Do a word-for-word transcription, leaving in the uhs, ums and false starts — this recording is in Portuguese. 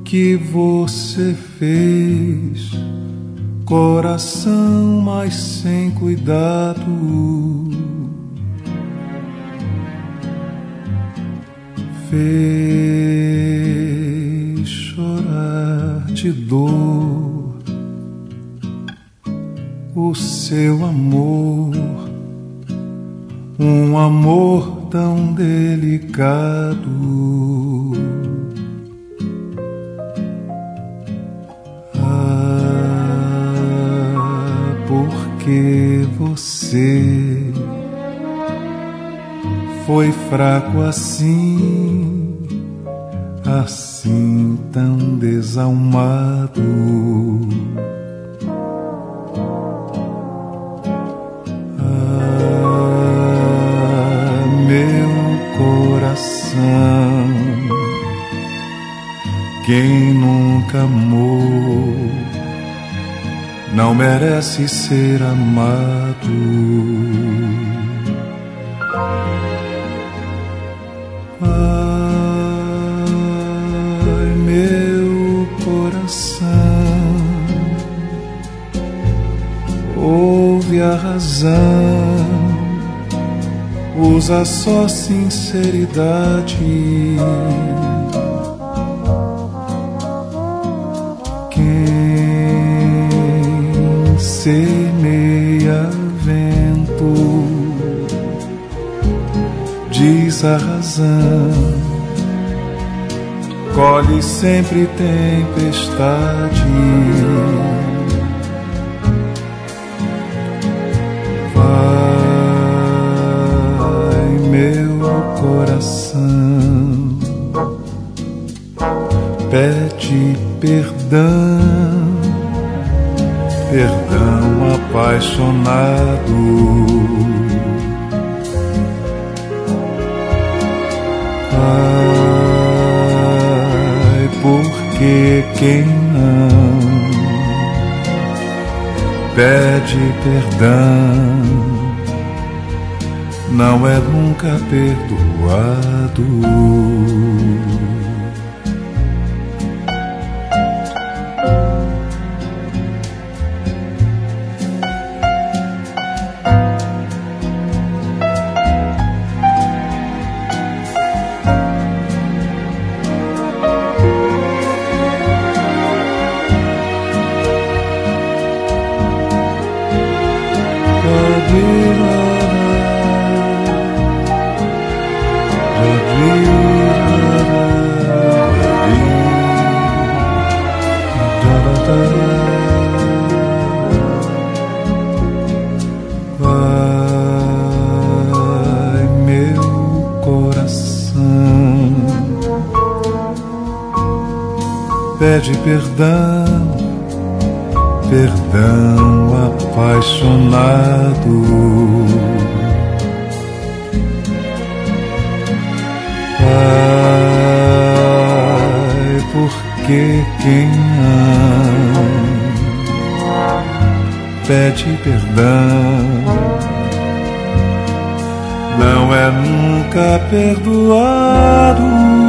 que você fez, coração, mas sem cuidado, fez chorar de dor o seu amor, um amor tão delicado. Ah, porque você foi fraco assim, assim tão desalmado. Ah, meu coração, quem nunca amou não merece ser amado. Ai, meu coração, ouve a razão, usa só sinceridade. Quem semeia vento diz a razão, colhe sempre tempestade. Vai, meu coração, pede perdão, perdão apaixonado. Ai, porque quem não pede perdão não é nunca perdoado. Vai, meu coração, pede perdão, perdão apaixonado. Ai, porque quem ama pede perdão não é nunca perdoado.